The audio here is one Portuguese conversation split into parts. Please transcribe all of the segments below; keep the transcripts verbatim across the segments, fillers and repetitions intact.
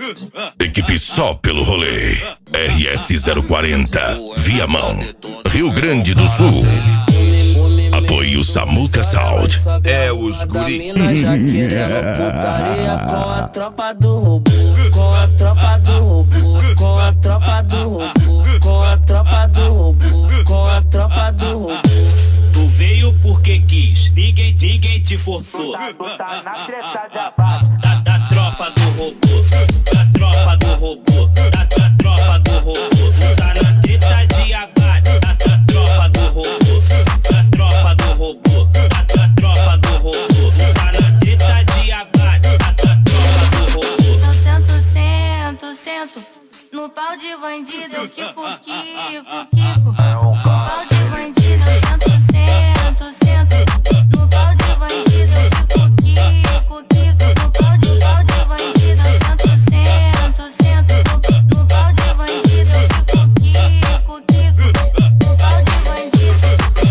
Equipe só pelo rolê. R S zero quarenta, Viamão, Rio Grande do Sul. Apoio Samuca Sound. É os guri. Já querendo putaria com a tropa do robô, com a tropa do robô, com a tropa do robô, com a tropa do robô, com a tropa do robô. Tu veio porque quis, ninguém, ninguém te forçou. Tu tá na treta de abate. Da, da tropa do robô, da tropa do robô, da, da tropa do robô. Tu tá na treta de abate. Da, da tropa do robô, da tropa do robô, da, da tropa do robô. Tu tá na treta de abate. Da, da tropa do robô. Eu sento, sento, sento no pau de bandido, eu quico, quico, quico. No pau de bandido, eu sento, sento, sento no pau de bandido, eu quico, quico, quico. No pau de, pau de bandido, eu sento, sento, sento no pau de bandido, eu quico, quico, quico. No pau de bandido.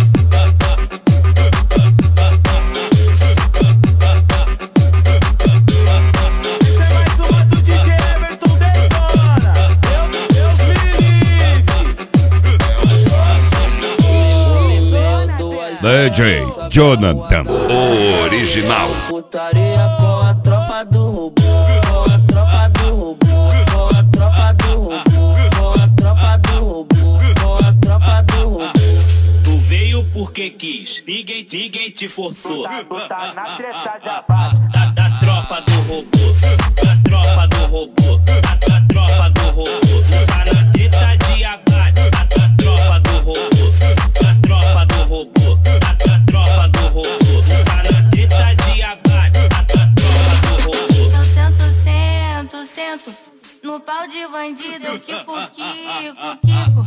Isso é mais uma do D J Everton Daytona. Eu, Deus me livre. D J Jonathan, original. Putaria com a tropa do robô, com a tropa do robô, com a tropa do robô, com a tropa do robô, com a tropa do robô. Tu veio porque quis, ninguém, ninguém te forçou. Tu tá na treta de abate. Da, da tropa do robô, da tropa do robô, da, da tropa do robô. Tu tá na treta de abate. Da, da tropa do robô, da tropa do robô, da, da tropa do robô. Tu tá na treta de abate. Da, da tropa do robô. Eu sento, sento, sento no pau de bandido, eu quico, quico, quico.